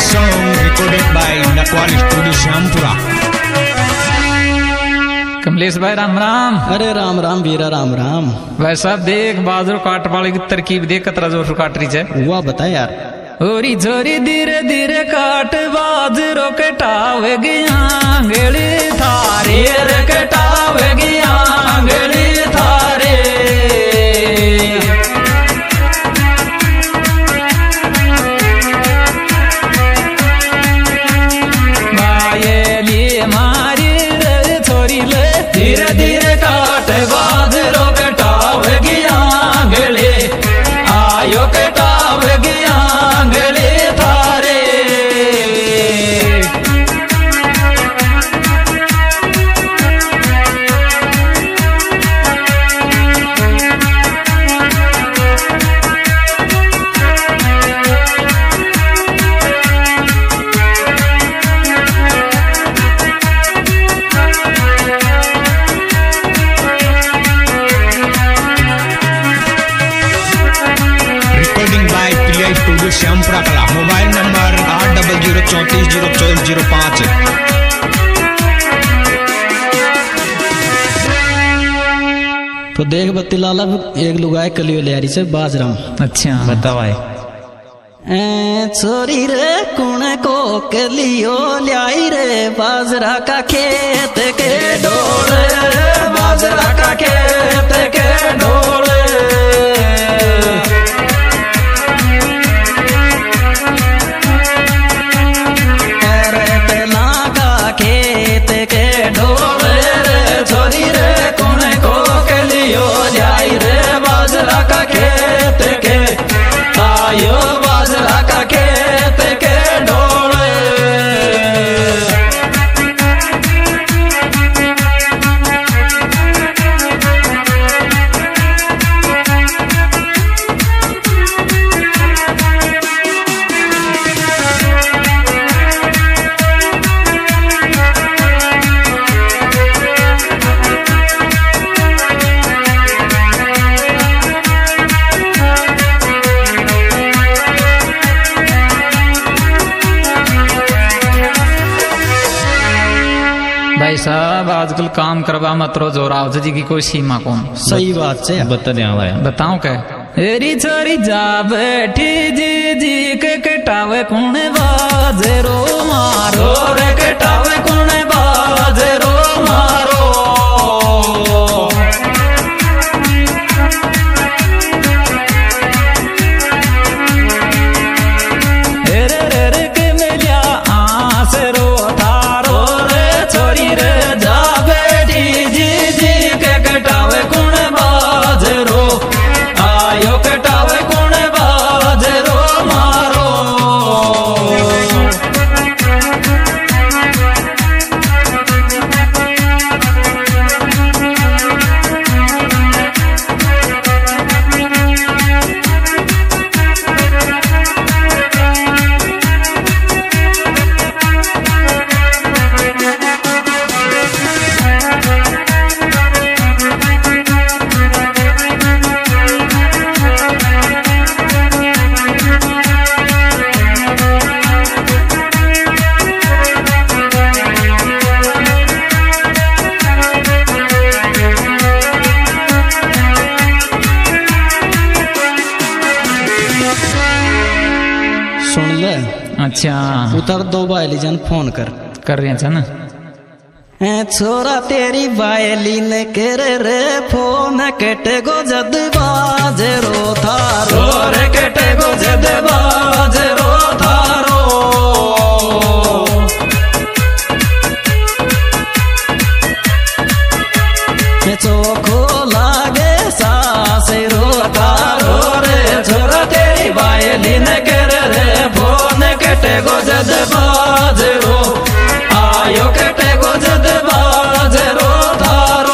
song recorded by Nakwal Studio Shampura। Kamlesh भाई राम राम। अरे राम राम वीरा राम राम। भाई साहब देख बाजरो काट वाले की तरकीब देख कतरा जोर काट रही है। हुआ बता यार। ओरी झोरी धीरे धीरे काट बाजरो कटावेगी आंगली थारे रे कटावेगी आंगली थारे। बायली मारी रे छोरी ले धीरे धीरे काट बाजरो कटावेगी आंगली आयो कटावेगी आंगली थारे। Studio Shyampura Kala. Mobile number 8034400405। तो देख बत्ती लाला एक लुगाई कलियो ले आ रही से बाजरम। अच्छा बताओ भाई। छोरी रे कुण को कलियो लाई रे बाजरा का खेत के डोले बाजरा का खेत के डोले। खेत के ढोले रे छोरी रे कौन को के लियो जाई रे बाजरा का खेत के आयो बाजरा का खेत के ढोले। भाई साहब आजकल काम करवा मत रो जोराव जी की कोई सीमा कौन। सही बात से बता दे भाई। बताऊं क्या एरी छोरी जा बैठी जी जी के कटावे कौन बाजरो मारो रे कटावे कौन बाजरो मारो। रे रे रे के मिलिया आस रो थारो रे छोरी रे जा बैठी जी जी के कटावे कौन बाजरो आयो कटावे कौन बाजरो मारो। सुन ले। अच्छा उतर दो बायली जन फोन कर रहे हैं ना। छोरा तेरी बायली ने कर रे फोन कटे गो जद बाजरो थारो रे कटे गो जद बाजरो थारो। चोखो लागे सासे रो थारो रे छोरा तेरी बायली ने कर रे फोन कटे गो जद बाजरो आयो कटे गो जद बाजरो थारो।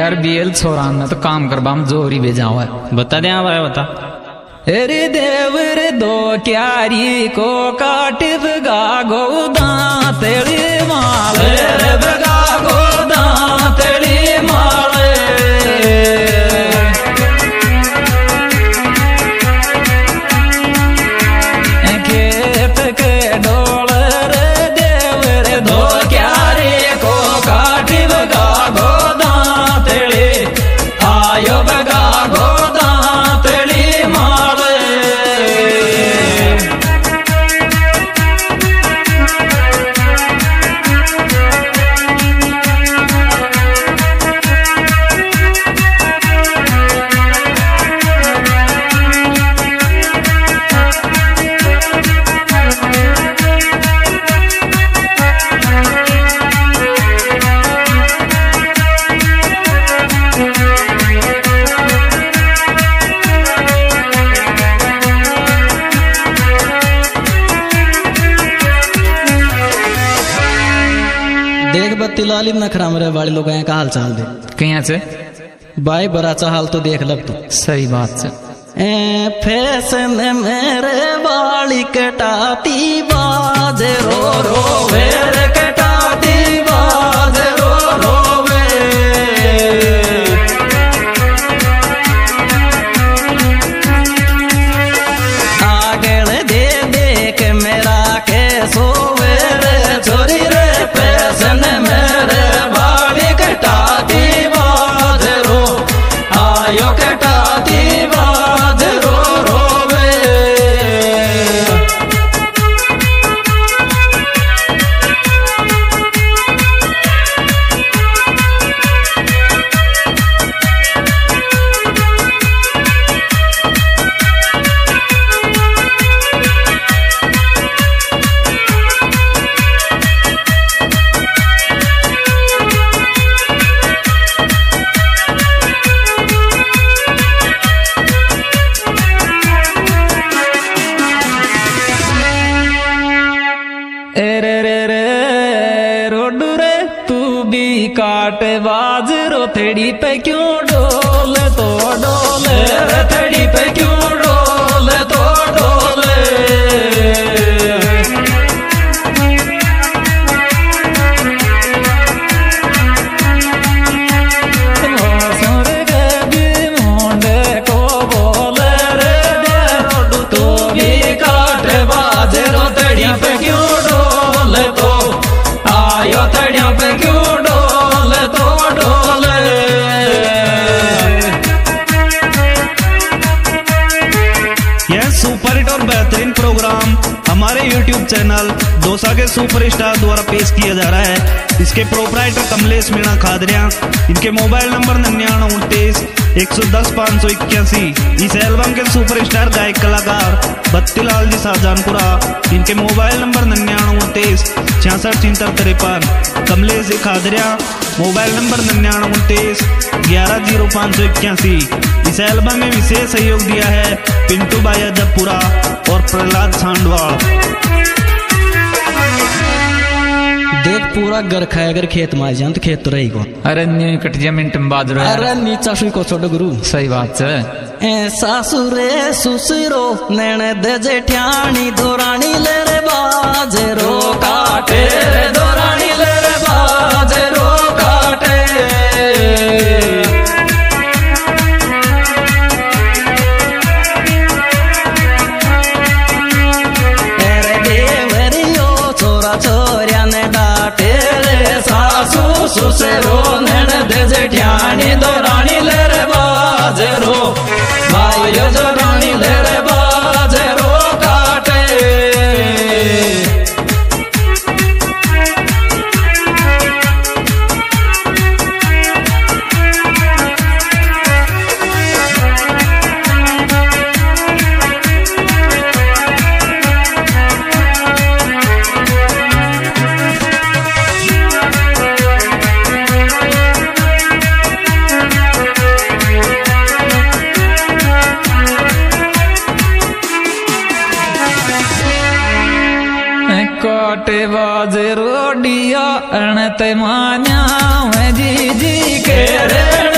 यार बीएल छोरा ने तो काम करबा में जोरी भेजाओ है। बता दे भाई बता। अरे देवर दो क्यारी को काटिब गा गोदा तेरी माले रे बगा गोदा तेरी माले खेत के डोल रे देवर दो क्यारी को काटिब गा गोदा तेरी आयो बगा गोदा तेरी माले। देख बत्ती लाली नखरा मेरे वाले लोग का हाल चाल दे कहीं से भाई बराचा हाल तो देख लग तू। सही बात से फैशन मेरे बाली कटाती बाज रो रो वेर कटाती बाज रो रो वे आगल दे देख मेरा के सोवे रे छोरी रे फैशन मेरे बाली कटाती बाज रो आयो कटाती बाज रो रो वे। रे रे रे रोडू रे तू भी काट बाजरो थेड़ी पे क्यों डोल तो डोले थेड़ी पे क्यों डोल तो डोले सुर के भी मुंडे को बोले रे रोडू तू भी काट बाजरो थेड़ी पे क्यों तो आयो थड़िया पे क्यों डोल तो डोले। यह सुपर हिट और बेहतरीन प्रोग्राम हमारे YouTube चैनल दोसा के सुपरस्टार द्वारा पेश किया जा रहा है। इसके प्रोपराइटर कमलेश मीणा खादरिया, इनके मोबाइल नंबर 9929 110 581। इस एल्बम के सुपरस्टार गायक कलाकार बत्तीलाल जी शाहजहानपुरा, इनके mobile number 9929 667353। Kamlesh ji Khadariya mobile number 9929 110581। इस एल्बम में विशेष सहयोग दिया है पिंटू भाई अजबपुरा और प्रहलाद सांडवाल। देख पूरा घर खाए अगर खेत मार जान तो खेत तो रही कौन। अरे नी कटिया मिनट में बाजरो अरे नीचा सुई को छोड़ गुरु। सही बात है। ए सासुरे सुसरो नैन दे जेठियाणी दोरानी ले रे बाजरो काटे रे दोरानी ले रे बाजरो काटे। अरे देवरियो छोरा छोरिया ने डाटे रे सासू सुसरो नैन दे जेठियाणी दोरानी ले रे बाजरो भाइयों जो रानी ले रे बाजरो काटे। कोटे बाजरो डिया अणते मान्या जी जी के रे